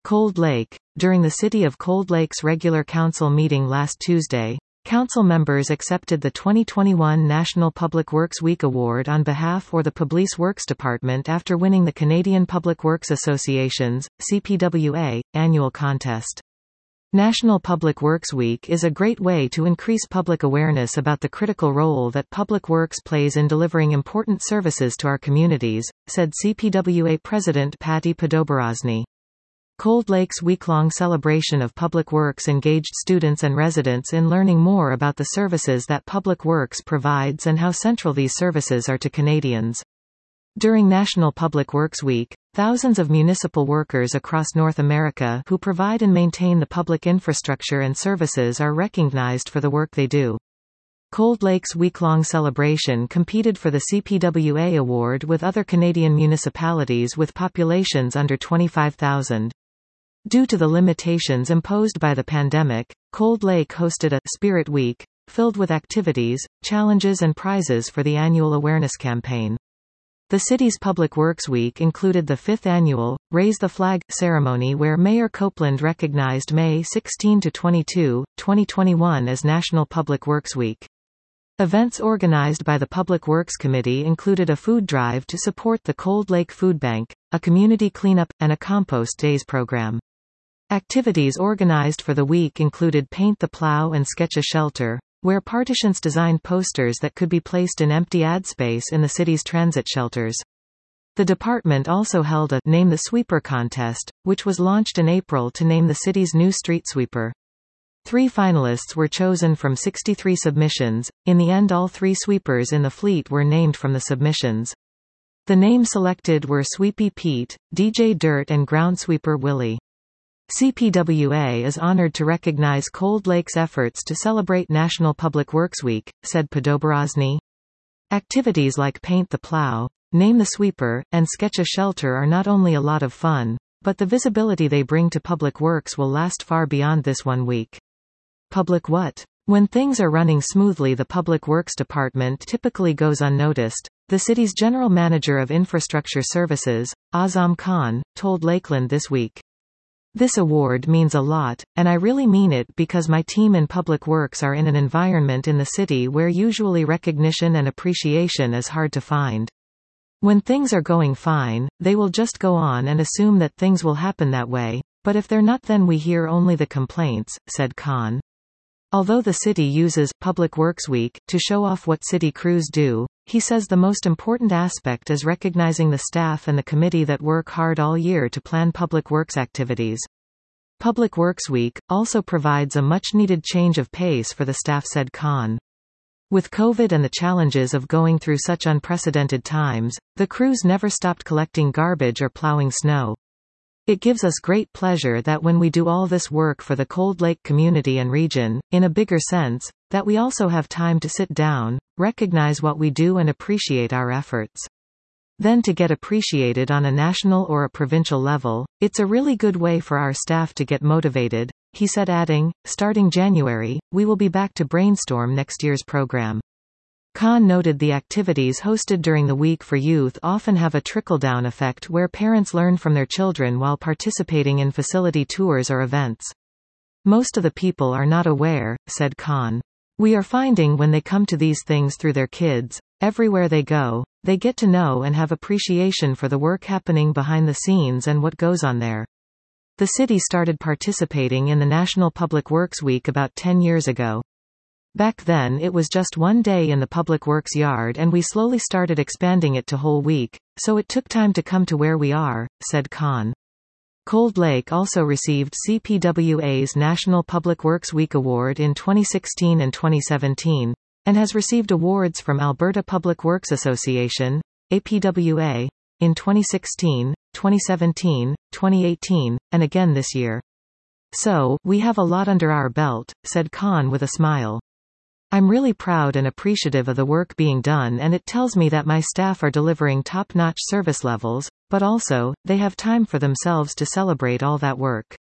Cold Lake. During the City of Cold Lake's regular council meeting last Tuesday, council members accepted the 2021 National Public Works Week Award on behalf of the Public Works Department after winning the Canadian Public Works Association's, CPWA, annual contest. National Public Works Week is a great way to increase public awareness about the critical role that public works plays in delivering important services to our communities, said CPWA President Patty Podoborozny. Cold Lake's week-long celebration of public works engaged students and residents in learning more about the services that public works provides and how central these services are to Canadians. During National Public Works Week, thousands of municipal workers across North America who provide and maintain the public infrastructure and services are recognized for the work they do. Cold Lake's week-long celebration competed for the CPWA award with other Canadian municipalities with populations under 25,000. Due to the limitations imposed by the pandemic, Cold Lake hosted a Spirit Week, filled with activities, challenges and prizes for the annual awareness campaign. The city's Public Works Week included the 5th annual Raise the Flag ceremony where Mayor Copeland recognized May 16–22, 2021 as National Public Works Week. Events organized by the Public Works Committee included a food drive to support the Cold Lake Food Bank, a community cleanup, and a compost days program. Activities organized for the week included Paint the Plow and Sketch a Shelter, where participants designed posters that could be placed in empty ad space in the city's transit shelters. The department also held a Name the Sweeper contest, which was launched in April to name the city's new street sweeper. 3 finalists were chosen from 63 submissions. In the end, all 3 sweepers in the fleet were named from the submissions. The names selected were Sweepy Pete, DJ Dirt and Ground Sweeper Willie. CPWA is honored to recognize Cold Lake's efforts to celebrate National Public Works Week, said Podoborozny. Activities like Paint the Plow, Name the Sweeper, and Sketch a Shelter are not only a lot of fun, but the visibility they bring to public works will last far beyond this one week. Public what? When things are running smoothly, the Public Works Department typically goes unnoticed, the city's General Manager of Infrastructure Services, Azam Khan, told Lakeland this week. This award means a lot, and I really mean it because my team in Public Works are in an environment in the city where usually recognition and appreciation is hard to find. When things are going fine, they will just go on and assume that things will happen that way, but if they're not, then we hear only the complaints, said Khan. Although the city uses Public Works Week to show off what city crews do, he says the most important aspect is recognizing the staff and the committee that work hard all year to plan public works activities. Public Works Week also provides a much-needed change of pace for the staff, said Khan. With COVID and the challenges of going through such unprecedented times, the crews never stopped collecting garbage or plowing snow. It gives us great pleasure that when we do all this work for the Cold Lake community and region, in a bigger sense, that we also have time to sit down, recognize what we do and appreciate our efforts. Then to get appreciated on a national or a provincial level, it's a really good way for our staff to get motivated, he said, adding, starting January, we will be back to brainstorm next year's program. Khan noted the activities hosted during the week for youth often have a trickle-down effect where parents learn from their children while participating in facility tours or events. Most of the people are not aware, said Khan. We are finding when they come to these things through their kids, everywhere they go, they get to know and have appreciation for the work happening behind the scenes and what goes on there. The city started participating in the National Public Works Week about 10 years ago. Back then it was just one day in the Public Works yard and we slowly started expanding it to whole week, so it took time to come to where we are, said Khan. Cold Lake also received CPWA's National Public Works Week Award in 2016 and 2017, and has received awards from Alberta Public Works Association, APWA, in 2016, 2017, 2018, and again this year. So, we have a lot under our belt, said Khan with a smile. I'm really proud and appreciative of the work being done, and it tells me that my staff are delivering top-notch service levels, but also, they have time for themselves to celebrate all that work.